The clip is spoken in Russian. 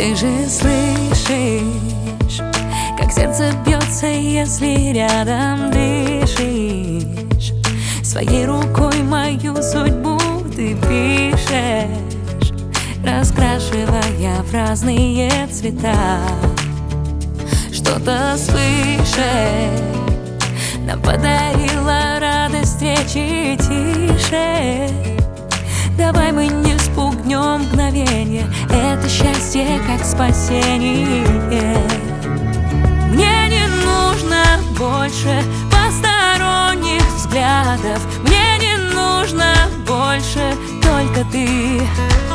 Ты же слышишь, как сердце бьется, если рядом дышишь. Своей рукой мою судьбу ты пишешь, раскрашивая в разные цвета. Что-то свыше нам подарила радость встречи тише. Давай мы не спугнем мгновение, это счастье как спасение. Мне не нужно больше посторонних взглядов, мне не нужно больше, только ты.